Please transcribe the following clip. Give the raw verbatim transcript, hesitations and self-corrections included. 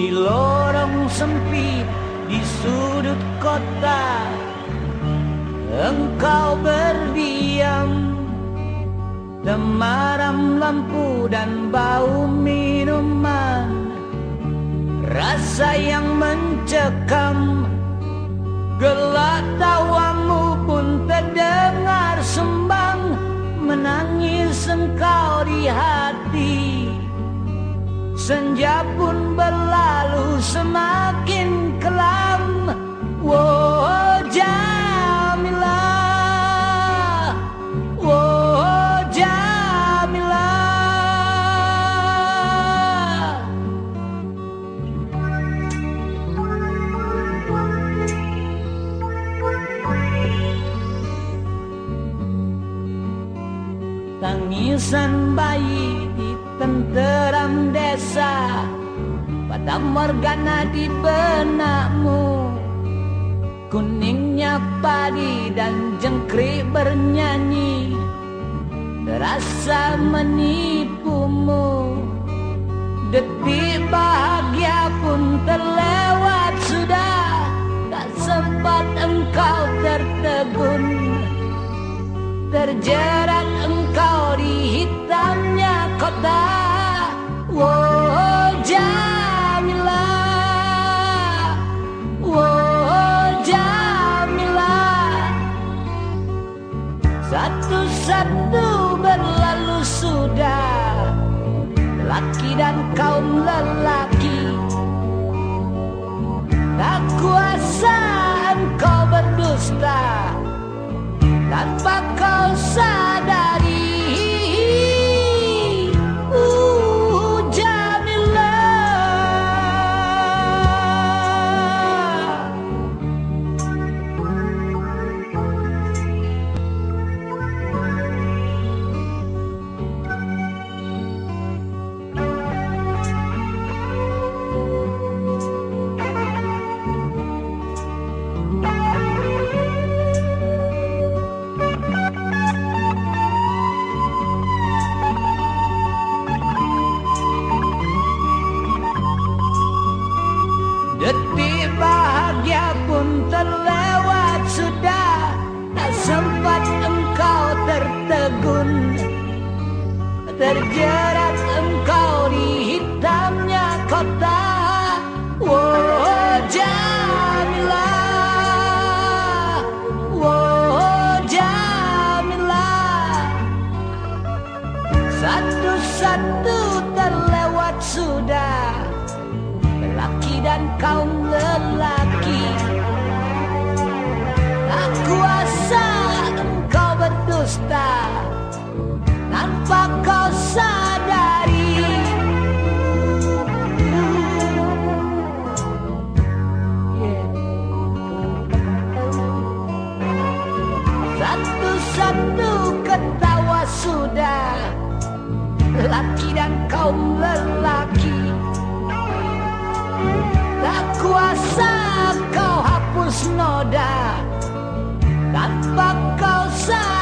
di lorong sempit di sudut kota. Engkau berdiam, temaram lampu dan bau minuman, rasa yang mencekam. Gelak tawamu pun terdengar sembang, menangis engkau di hati. Senja pun berlalu semakin kelam. Woh Jamila, woh Jamila. Tangisan bayi di tenteram desa, pada morgana di benakmu. Kuningnya padi dan jengkrik bernyanyi, terasa menipumu. Detik bahagia pun terlewat sudah, tak sempat engkau tertegun. Terjerat engkau di hitamnya kota. Woh Jamila, woh Jamila. Satu-satu berlalu sudah, laki dan kaum lelaki. Tak kuasa engkau berdusta tanpa kau sadari. Uh, Jamila. Detik bahagia pun terlewat sudah, tak sempat engkau tertegun. Terjerat engkau di hitamnya kota. Woh Jamila, woh Jamila. Satu-satu terlewat sudah, laki dan kaum lelaki. Tak kuasa engkau berdusta tanpa kau sadari. Yeah. Satu-satu ketawa sudah, laki dan kaum lelaki. Tak kuasa kau hapus noda tanpa kau sadari.